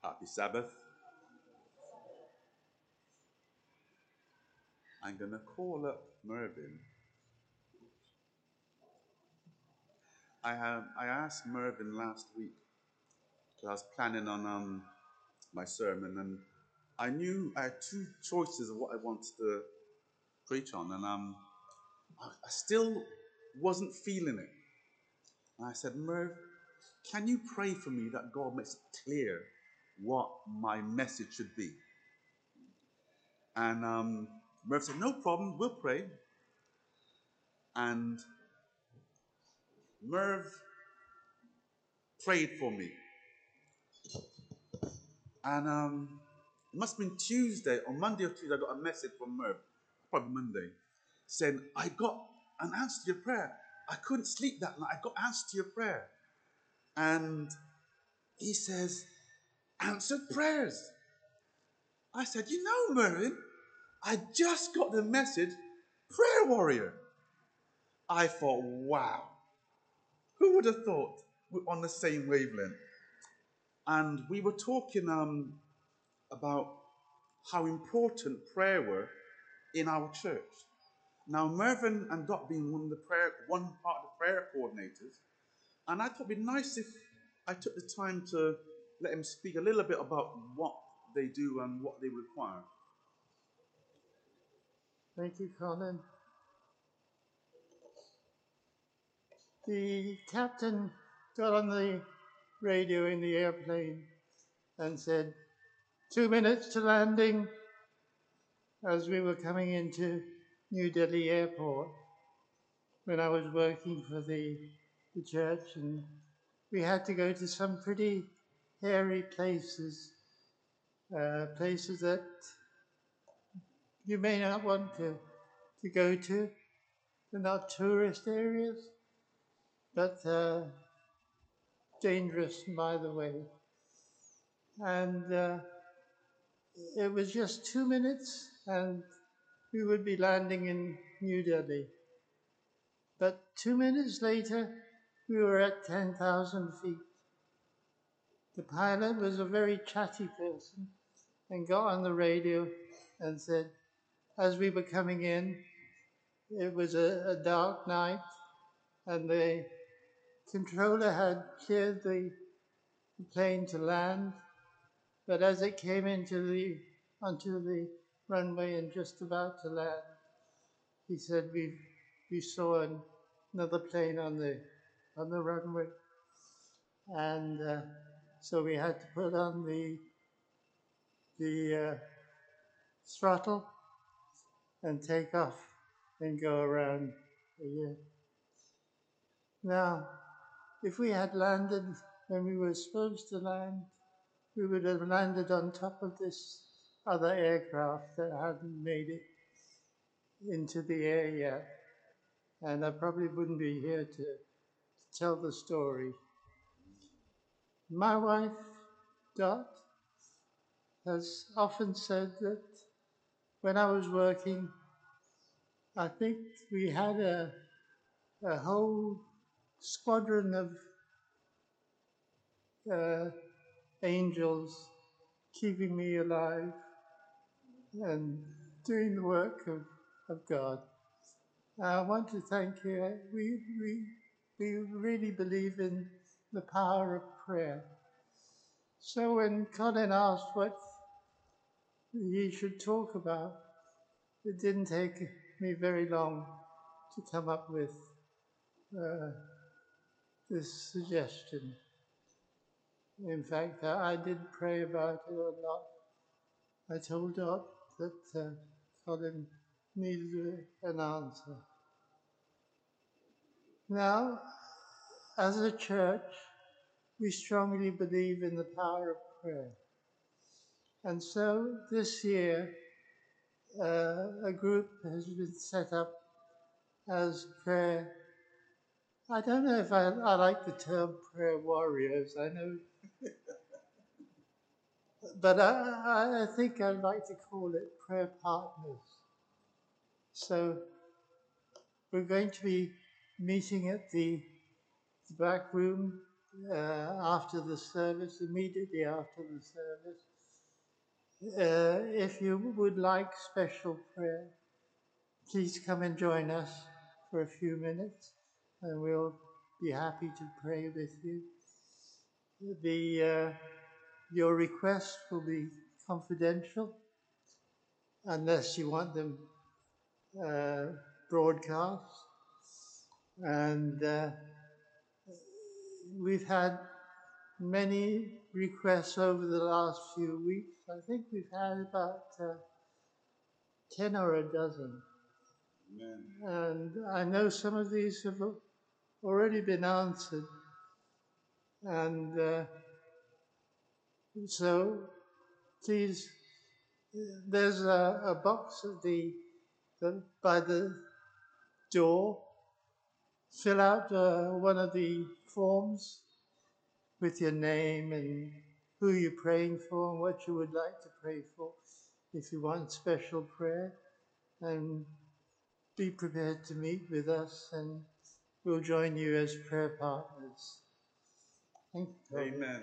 Happy Sabbath. I'm going to call up Mervyn. I asked Mervyn last week because I was planning on my sermon, and I knew I had two choices of what I wanted to preach on, and I still wasn't feeling it. And I said, Merv, can you pray for me that God makes it clear what my message should be? And Merv said, no problem, we'll pray. And Merv prayed for me. And it must have been Tuesday, or Monday or Tuesday, I got a message from Merv, probably Monday, saying, I got an answer to your prayer. I couldn't sleep that night. I got an answer to your prayer. And he says, answered prayers. I said, you know, Mervyn, I just got the message, prayer warrior. I thought, wow, who would have thought we're on the same wavelength? And we were talking about how important prayer were in our church. Now, Mervyn and Dot being one part of the prayer coordinators, and I thought it'd be nice if I took the time to let him speak a little bit about what they do and what they require. Thank you, Colin. The captain got on the radio in the airplane and said, 2 minutes to landing, as we were coming into New Delhi Airport when I was working for the church, and we had to go to some pretty hairy places, places that you may not want to go to. They're not tourist areas, but dangerous, by the way. And it was just 2 minutes, and we would be landing in New Delhi. But 2 minutes later, we were at 10,000 feet. The pilot was a very chatty person and got on the radio and said, as we were coming in, it was a dark night, and the controller had cleared the plane to land, but as it came onto the runway and just about to land, he said we saw another plane on the runway, and so we had to put on the throttle and take off and go around again. Now, if we had landed when we were supposed to land, we would have landed on top of this other aircraft that hadn't made it into the air yet. And I probably wouldn't be here to tell the story. My wife, Dot, has often said that when I was working, I think we had a whole squadron of angels keeping me alive and doing the work of God. I want to thank you. We really believe in the power of prayer. So when Colin asked what he should talk about, it didn't take me very long to come up with this suggestion. In fact, I did pray about it a lot. I told Dot that Colin needed an answer. Now, as a church, we strongly believe in the power of prayer. And so this year, a group has been set up as prayer. I don't know if I like the term prayer warriors, I know, but I think I'd like to call it prayer partners. So we're going to be meeting at the back room after the service, immediately after the service. If you would like special prayer, please come and join us for a few minutes, and we'll be happy to pray with you. Your requests will be confidential unless you want them broadcast. And we've had many requests over the last few weeks. I think we've had about 10 or a dozen. Amen. And I know some of these have already been answered. And so please, there's a box by the door. Fill out one of the forms with your name and who you're praying for and what you would like to pray for if you want special prayer. And be prepared to meet with us, and we'll join you as prayer partners. Thank you. Amen.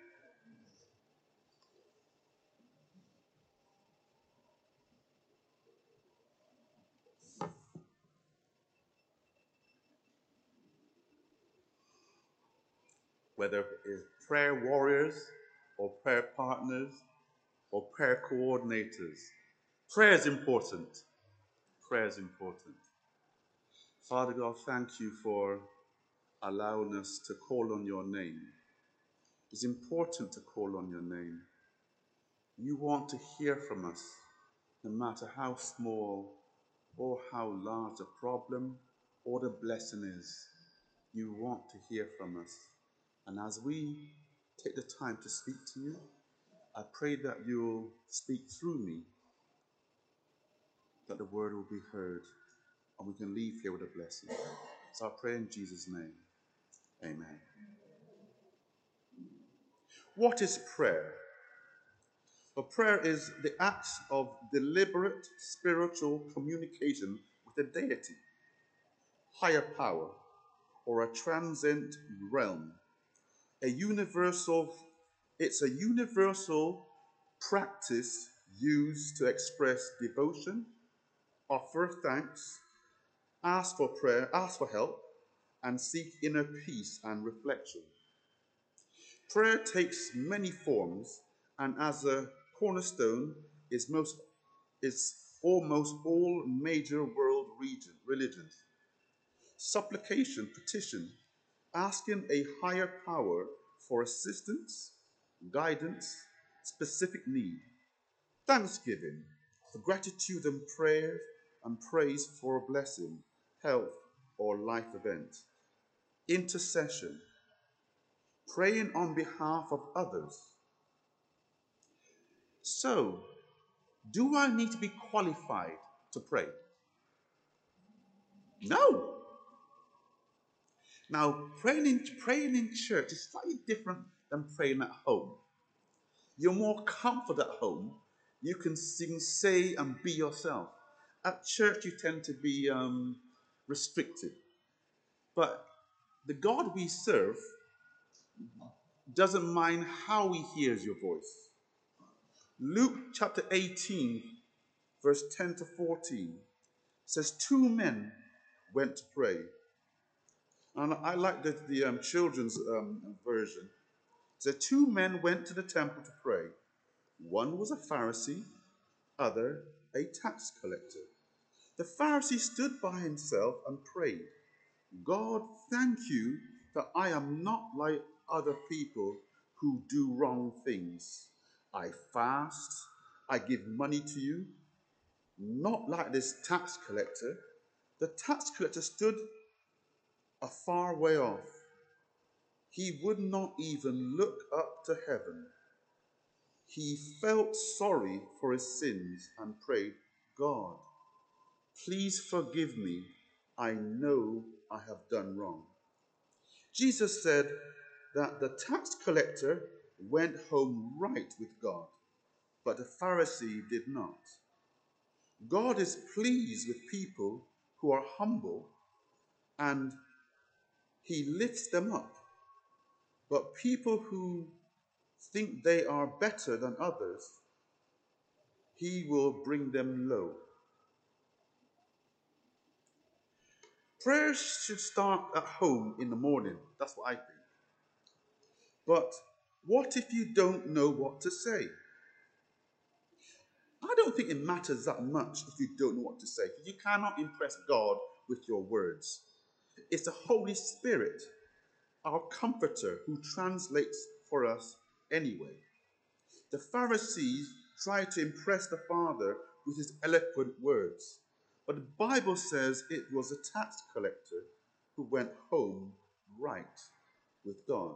Whether it's prayer warriors or prayer partners or prayer coordinators, prayer is important. Prayer is important. Father God, thank you for allowing us to call on your name. It's important to call on your name. You want to hear from us, no matter how small or how large the problem or the blessing is. You want to hear from us. And as we take the time to speak to you, I pray that you'll speak through me, that the word will be heard, and we can leave here with a blessing. So I pray in Jesus' name. Amen. What is prayer? Well, prayer is the act of deliberate spiritual communication with a deity, higher power, or a transcendent realm. It's a universal practice used to express devotion, offer thanks, ask for prayer, ask for help, and seek inner peace and reflection. Prayer takes many forms, and as a cornerstone is almost all major world religions. Supplication, petition, asking a higher power for assistance, guidance, specific need. Thanksgiving, for gratitude and prayer and praise for a blessing, health, or life event. Intercession, praying on behalf of others. So, do I need to be qualified to pray? No. Now, praying in church is slightly different than praying at home. You're more comfortable at home. You can sing, say, and be yourself. At church, you tend to be restricted. But the God we serve doesn't mind how he hears your voice. Luke chapter 18, verse 10 to 14 says, 2 men went to pray. And I like the children's version. So 2 men went to the temple to pray. One was a Pharisee, other a tax collector. The Pharisee stood by himself and prayed, God, thank you that I am not like other people who do wrong things. I fast, I give money to you, not like this tax collector. The tax collector stood a far way off. He would not even look up to heaven. He felt sorry for his sins and prayed, God, please forgive me. I know I have done wrong. Jesus said that the tax collector went home right with God, but the Pharisee did not. God is pleased with people who are humble, and he lifts them up. But people who think they are better than others, he will bring them low. Prayers should start at home in the morning. That's what I think. But what if you don't know what to say? I don't think it matters that much if you don't know what to say. You cannot impress God with your words. It's the Holy Spirit, our comforter, who translates for us anyway. The Pharisees tried to impress the Father with his eloquent words, but the Bible says it was a tax collector who went home right with God.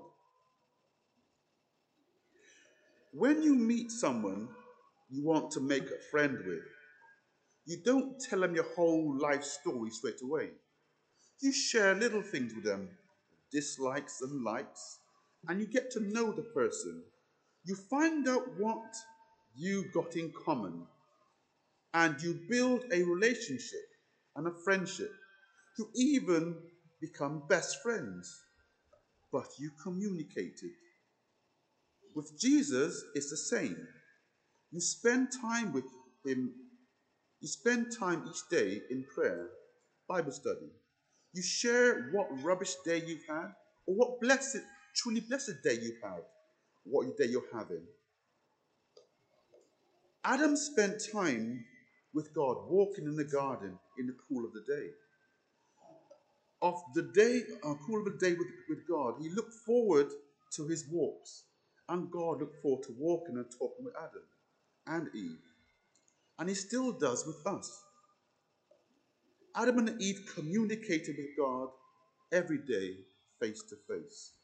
When you meet someone you want to make a friend with, you don't tell them your whole life story straight away. You share little things with them, dislikes and likes, and you get to know the person. You find out what you got in common, and you build a relationship and a friendship. You even become best friends, but you communicated. With Jesus, it's the same. You spend time with him. You spend time each day in prayer, Bible study. You share what rubbish day you've had, or what truly blessed day you've had, what day you're having. Adam spent time with God, walking in the garden in the cool of the day. Of the day, cool of the day with God, he looked forward to his walks, and God looked forward to walking and talking with Adam and Eve. And he still does with us. Adam and Eve communicated with God every day, face to face.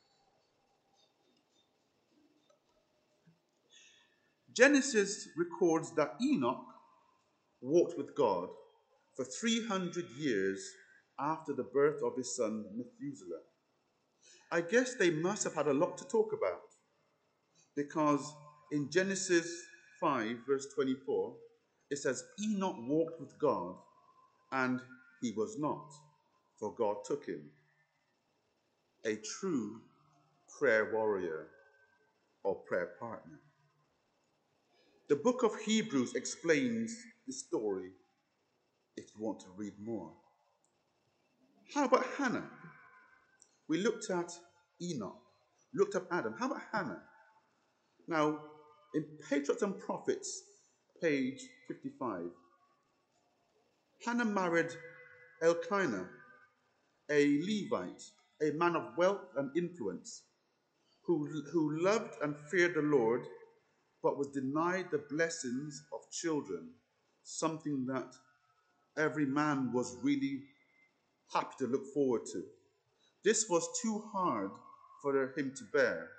Genesis records that Enoch walked with God for 300 years after the birth of his son Methuselah. I guess they must have had a lot to talk about, because in Genesis 5, verse 24, it says, Enoch walked with God, and he was not, for God took him. A true prayer warrior or prayer partner. The book of Hebrews explains the story if you want to read more. How about Hannah? We looked at Enoch, looked at Adam. How about Hannah? Now, in Patriarchs and Prophets, page 55, Hannah married Elkanah, a Levite, a man of wealth and influence, who loved and feared the Lord, but was denied the blessings of children, something that every man was really happy to look forward to. This was too hard for him to bear.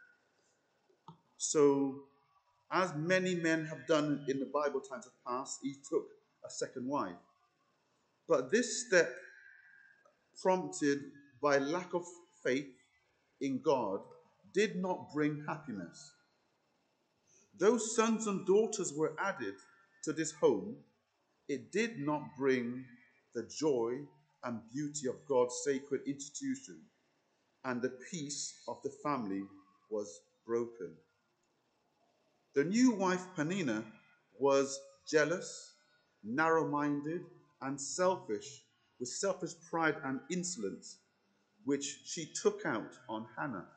So, as many men have done in the Bible times of past, he took a second wife. But this step, prompted by lack of faith in God, did not bring happiness. Though sons and daughters were added to this home, it did not bring the joy and beauty of God's sacred institution, and the peace of the family was broken. The new wife, Peninnah, was jealous, narrow-minded, and selfish, with selfish pride and insolence, which she took out on Hannah.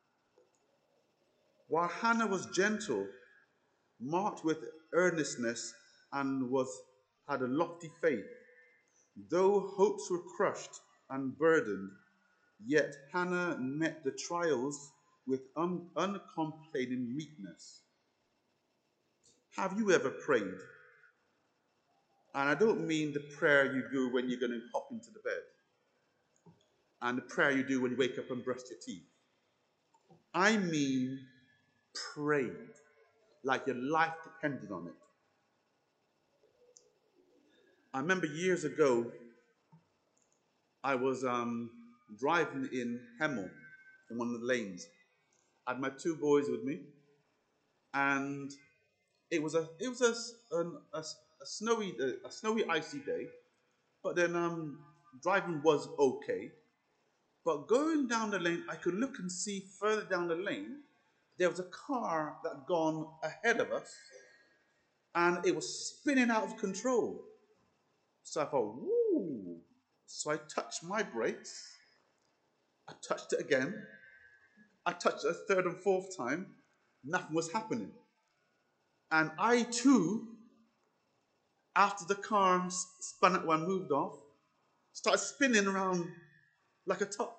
While Hannah was gentle, marked with earnestness, and had a lofty faith, though hopes were crushed and burdened, yet Hannah met the trials with uncomplaining meekness. Have you ever prayed? And I don't mean the prayer you do when you're going to hop into the bed, and the prayer you do when you wake up and brush your teeth. I mean prayed, like your life depended on it. I remember years ago, I was driving in Hemel, in one of the lanes. I had my two boys with me, and it was a snowy, icy day. But then driving was okay. But going down the lane, I could look and see further down the lane, there was a car that had gone ahead of us, and it was spinning out of control. So I thought, woo. So I touched my brakes. I touched it again. I touched it a third and fourth time. Nothing was happening. And I too, after the car spun out and moved off, started spinning around like a top.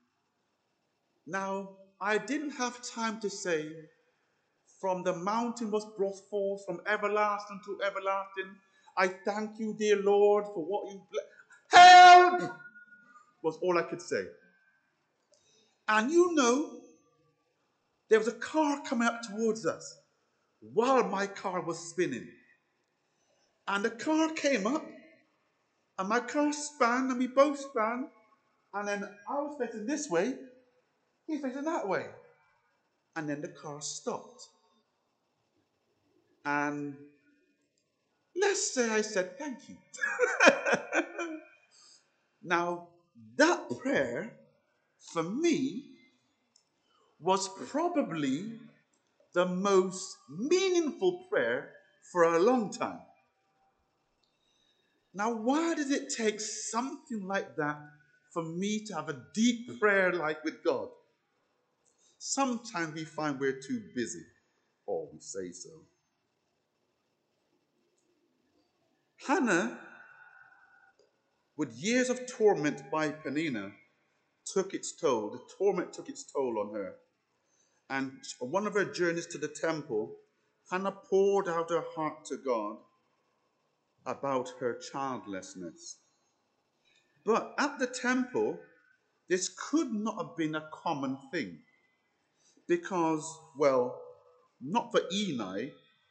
Now, I didn't have time to say, from the mountain was brought forth from everlasting to everlasting. I thank you, dear Lord, for what you help was all I could say. And you know, there was a car coming up towards us while my car was spinning. And the car came up, and my car span, and we both span, and then I was facing this way, he's facing that way. And then the car stopped. And let's say I said, thank you. Now, that prayer, for me, was probably the most meaningful prayer for a long time. Now, why does it take something like that for me to have a deep prayer like with God? Sometimes we find we're too busy, or we say so. Hannah, with years of torment by Peninnah, took its toll. The torment took its toll on her. And on one of her journeys to the temple, Hannah poured out her heart to God about her childlessness. But at the temple, this could not have been a common thing. Because, well, not for Eli,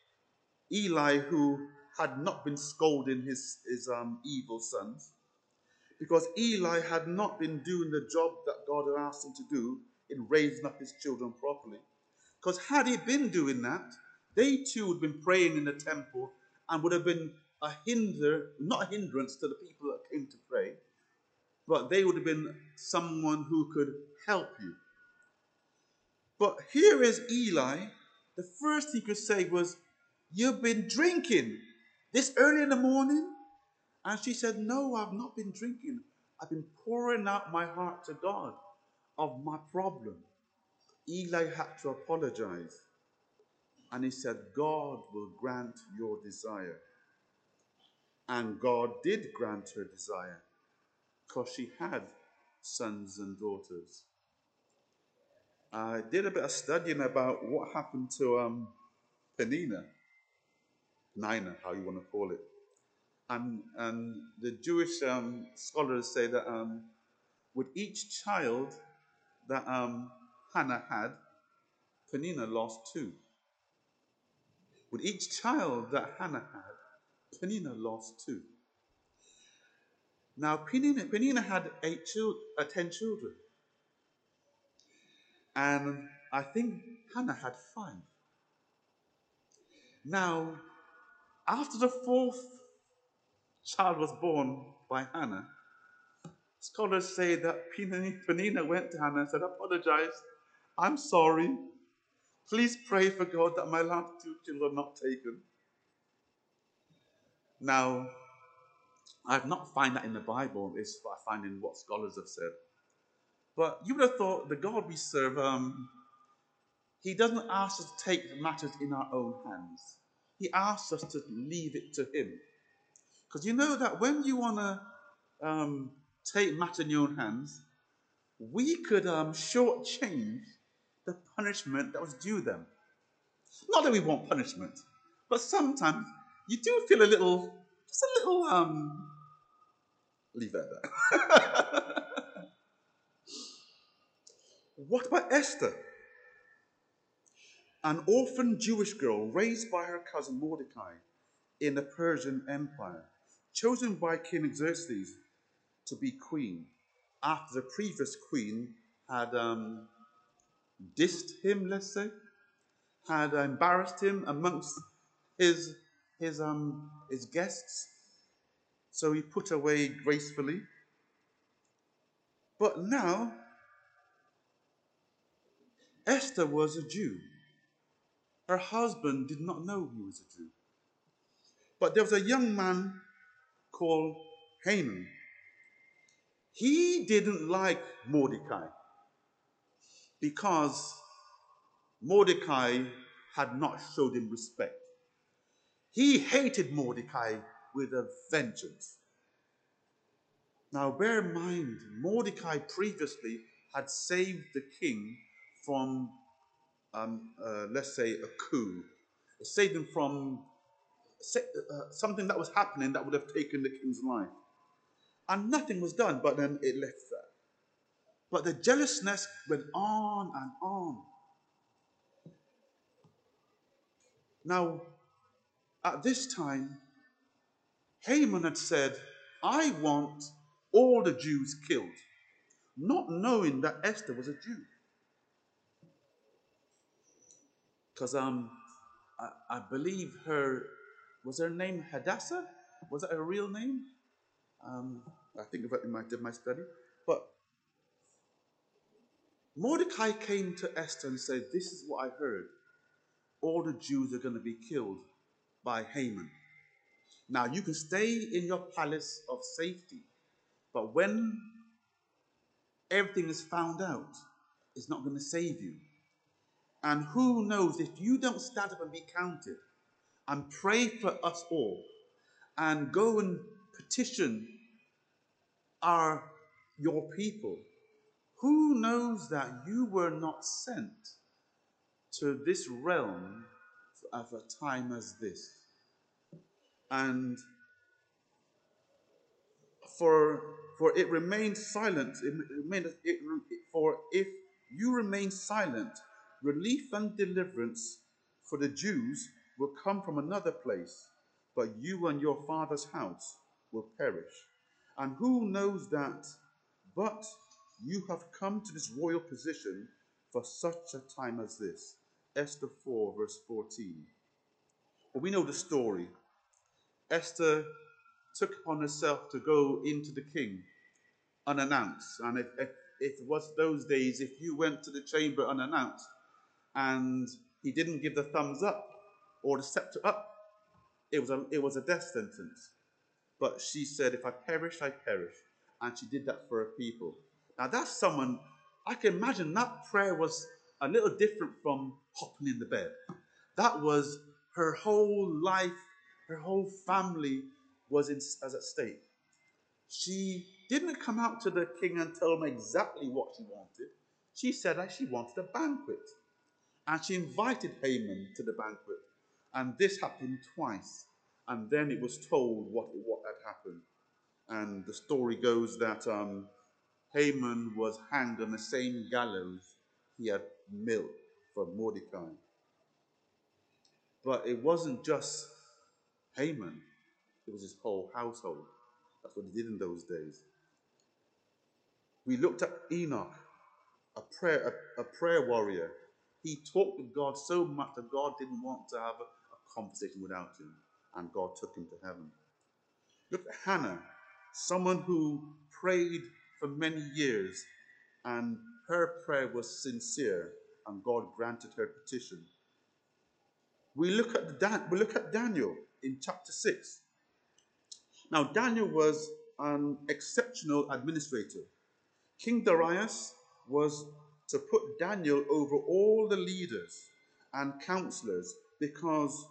who had not been scolding his evil sons, because Eli had not been doing the job that God had asked him to do in raising up his children properly. Because had he been doing that, they too would have been praying in the temple and would have been not a hindrance to the people that came to pray, but they would have been someone who could help you. But here is Eli. The first he could say was, you've been drinking this early in the morning? And she said, no, I've not been drinking. I've been pouring out my heart to God of my problem. Eli had to apologize. And he said, God will grant your desire. And God did grant her desire, because she had sons and daughters. I did a bit of studying about what happened to Peninnah, how you want to call it. And the Jewish scholars say that with each child that Hannah had, Peninnah lost 2. With each child that Hannah had, Peninnah lost 2. Now, Peninnah had 10 children. And I think Hannah had 5. Now, after the 4th child was born by Hannah, scholars say that Peninnah went to Hannah and said, apologize, I'm sorry. Please pray for God that my last 2 children are not taken. Now, I've not found that in the Bible. It's what I find in what scholars have said. But you would have thought the God we serve, he doesn't ask us to take matters in our own hands. He asks us to leave it to him. Because you know that when you want to take matters in your own hands, we could shortchange the punishment that was due them. Not that we want punishment, but sometimes you do feel a little, leave it at that. What about Esther? An orphan Jewish girl raised by her cousin Mordecai in the Persian Empire, chosen by King Xerxes to be queen after the previous queen had dissed him, let's say, had embarrassed him amongst his guests. So he put away gracefully. But now, Esther was a Jew. Her husband did not know he was a Jew. But there was a young man called Haman. He didn't like Mordecai because Mordecai had not showed him respect. He hated Mordecai with a vengeance. Now bear in mind, Mordecai previously had saved the king from, let's say, a coup. It saved him from something that was happening that would have taken the king's life. And nothing was done, but then it left that. But the jealousness went on and on. Now, at this time, Haman had said, I want all the Jews killed, not knowing that Esther was a Jew. Because I believe was her name Hadassah? Was that her real name? I think of it in my study. But Mordecai came to Esther and said, this is what I heard. All the Jews are going to be killed by Haman. Now, you can stay in your palace of safety, but when everything is found out, it's not going to save you. And who knows, if you don't stand up and be counted and pray for us all and go and petition your people, who knows that you were not sent to this realm of a time as this? And for it remained silent. For if you remain silent, relief and deliverance for the Jews will come from another place, but you and your father's house will perish. And who knows that? But you have come to this royal position for such a time as this. Esther 4, verse 14. Well, we know the story. Esther took upon herself to go into the king unannounced. And if it was those days, if you went to the chamber unannounced and he didn't give the thumbs up or the scepter up, it was a death sentence. But she said, if I perish, I perish. And she did that for her people. Now that's someone, I can imagine that prayer was a little different from hopping in the bed. That was her whole life, her whole family was at stake. She didn't come out to the king and tell him exactly what she wanted. She said that she wanted a banquet. And she invited Haman to the banquet. And this happened twice. And then it was told what had happened. And the story goes that Haman was hanged on the same gallows he had built for Mordecai. But it wasn't just Haman. It was his whole household. That's what he did in those days. We looked at Enoch, a prayer warrior. He talked with God so much that God didn't want to have a conversation without him, and God took him to heaven. Look at Hannah, someone who prayed for many years, and her prayer was sincere, and God granted her petition. We look at Daniel in chapter 6. Now, Daniel was an exceptional administrator. King Darius was to put Daniel over all the leaders and counselors because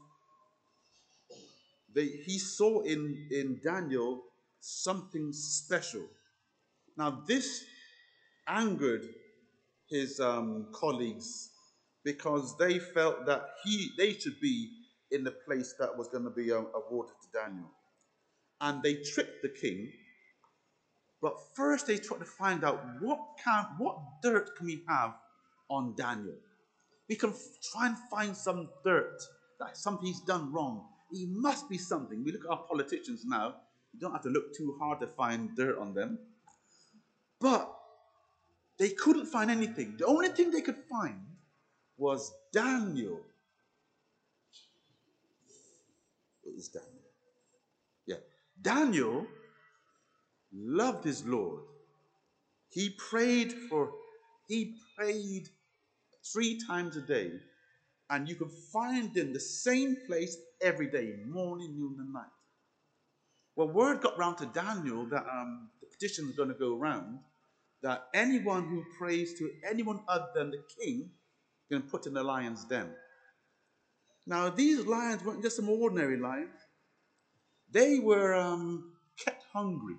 he saw in Daniel something special. Now, this angered his colleagues because they felt that they should be in the place that was going to be awarded to Daniel. And they tricked the king. But first they tried to find out what dirt can we have on Daniel. We can try and find some dirt, that something he's done wrong. He must be something. We look at our politicians now. You don't have to look too hard to find dirt on them. But they couldn't find anything. The only thing they could find was Daniel. It is Daniel. Yeah. Daniel loved his Lord. He prayed 3 times a day, and you can find him the same place every day, morning, noon, and night. Well, word got round to Daniel that the petition is going to go around that anyone who prays to anyone other than the king is going to put in the lion's den. Now, these lions weren't just some ordinary lions. They were kept hungry.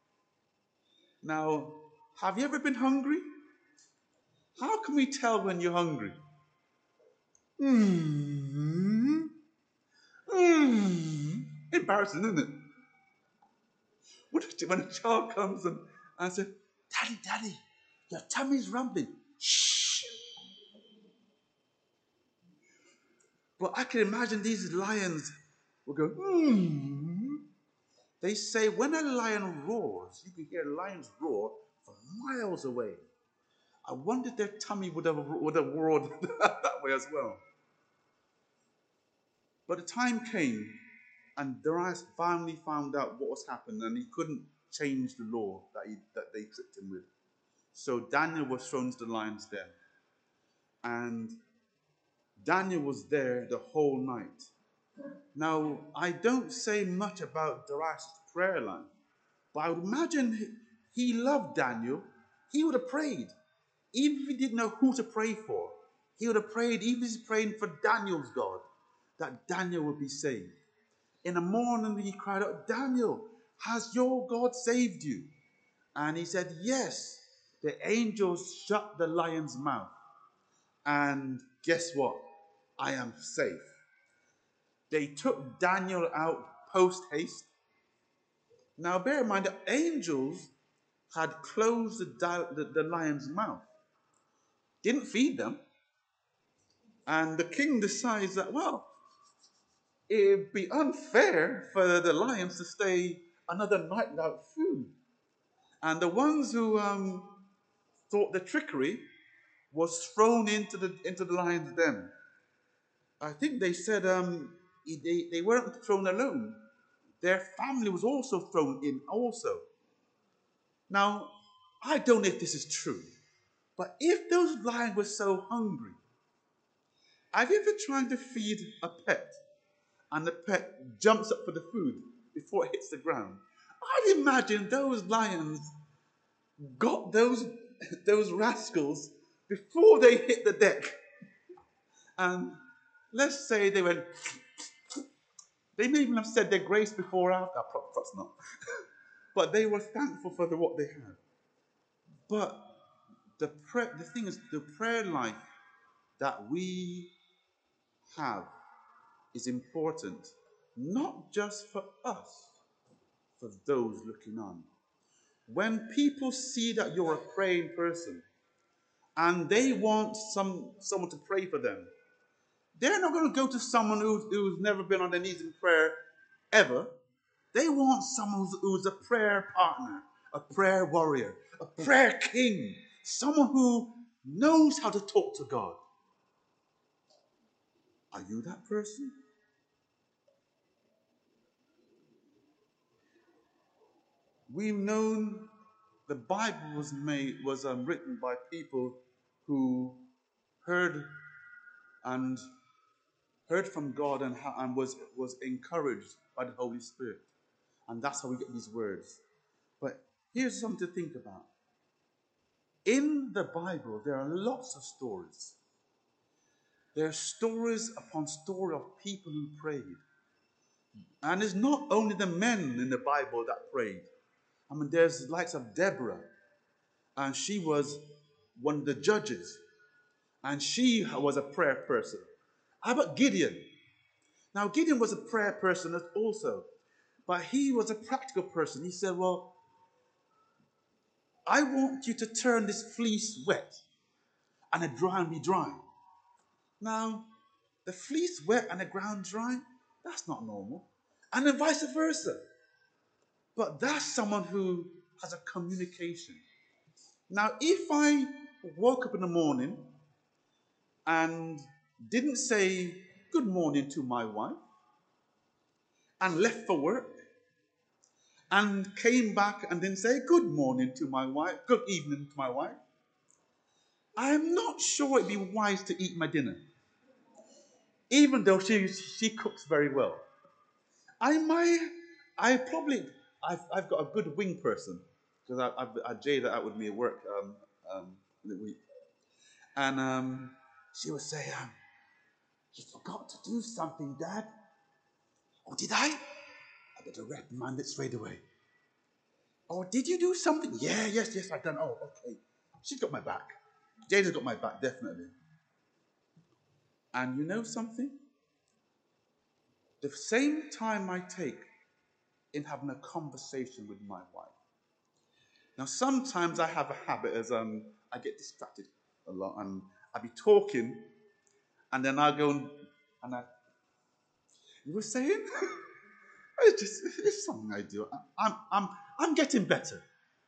Now, have you ever been hungry? How can we tell when you're hungry? Embarrassing, isn't it? When a child comes and says, Daddy, Daddy, your tummy's rumbling. Shh. But I can imagine these lions will go, They say when a lion roars, you can hear lions roar from miles away. I wonder if their tummy would have roared that way as well. But the time came, and Darius finally found out what was happening, and he couldn't change the law that they tricked him with. So Daniel was thrown to the lion's den. And Daniel was there the whole night. Now, I don't say much about Darius' prayer life, but I would imagine he loved Daniel. He would have prayed. Even if he didn't know who to pray for, he would have prayed, even if he's praying for Daniel's God, that Daniel would be saved. In the morning, he cried out, Daniel, has your God saved you? And he said, yes. The angels shut the lion's mouth. And guess what? I am safe. They took Daniel out post haste. Now, bear in mind, the angels had closed the lion's mouth. Didn't feed them. And the king decides that, well, it'd be unfair for the lions to stay another night without food. And the ones who thought the trickery was thrown into the lion's den. I think they said they weren't thrown alone. Their family was also thrown in also. Now, I don't know if this is true, but if those lions were so hungry, have you ever tried to feed a pet and the pet jumps up for the food before it hits the ground? I'd imagine those lions got those rascals before they hit the deck. And let's say they went, they may even have said their grace before or after, perhaps not. But they were thankful for what they had. But the thing is, the prayer life that we have is important, not just for us, for those looking on. When people see that you're a praying person and they want someone to pray for them, they're not going to go to someone who's never been on their knees in prayer ever. They want someone who's a prayer partner, a prayer warrior, a prayer king, someone who knows how to talk to God. Are you that person? We've known the Bible was written by people who heard from God and was encouraged by the Holy Spirit. And that's how we get these words. But here's something to think about. In the Bible, there are lots of stories. There are stories upon story of people who prayed. And it's not only the men in the Bible that prayed. I mean, there's the likes of Deborah. And she was one of the judges. And she was a prayer person. How about Gideon? Now, Gideon was a prayer person also. But he was a practical person. He said, well, I want you to turn this fleece wet and the ground be dry. Now, the fleece wet and the ground dry, that's not normal. And then vice versa. But that's someone who has a communication. Now, if I woke up in the morning and didn't say good morning to my wife and left for work, and came back and didn't say good morning to my wife, good evening to my wife, I'm not sure it'd be wise to eat my dinner. Even though she cooks very well. I've got a good wing person because I Jada out with me at work in the week, and she would say, "You forgot to do something, Dad." Oh, did I? I better reprimand it straight away. Oh, did you do something? Yeah, yes, I've done. Oh, okay. She's got my back. Jada's got my back, definitely. And you know something? The same time I take in having a conversation with my wife. Now, sometimes I have a habit as I get distracted a lot, and I be talking, and then I go and I. You were saying? It's something I do. I'm getting better.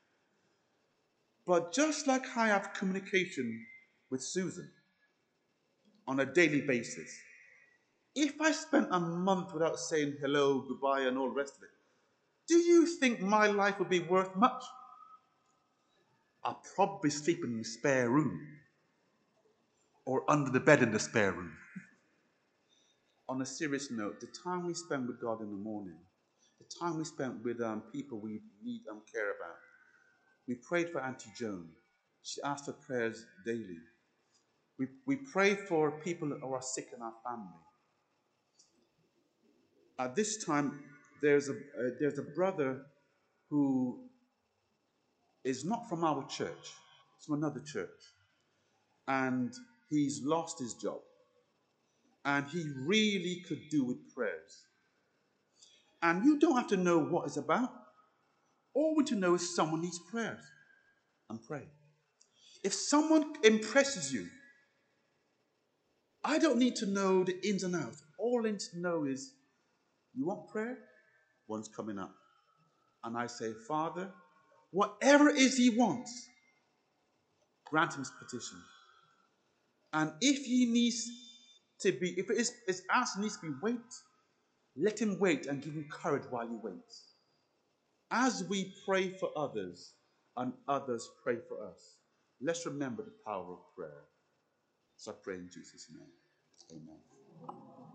But just like I have communication with Susan on a daily basis, if I spent a month without saying hello, goodbye, and all the rest of it, do you think my life would be worth much? I'll probably sleep in the spare room or under the bed in the spare room. On a serious note, the time we spend with God in the morning, the time we spend with people we need and care about. We prayed for Auntie Joan. She asked for prayers daily. We pray for people who are sick in our family. At this time, there's a brother who is not from our church. He's from another church. And he's lost his job. And he really could do with prayers. And you don't have to know what it's about. All we need to know is someone needs prayers. And pray. If someone impresses you, I don't need to know the ins and outs. All I need to know is, you want prayer? One's coming up. And I say, Father, whatever it is he wants, grant him his petition. And if his answer needs to be wait, let him wait and give him courage while he waits. As we pray for others and others pray for us, let's remember the power of prayer. So I pray in Jesus' name. Amen.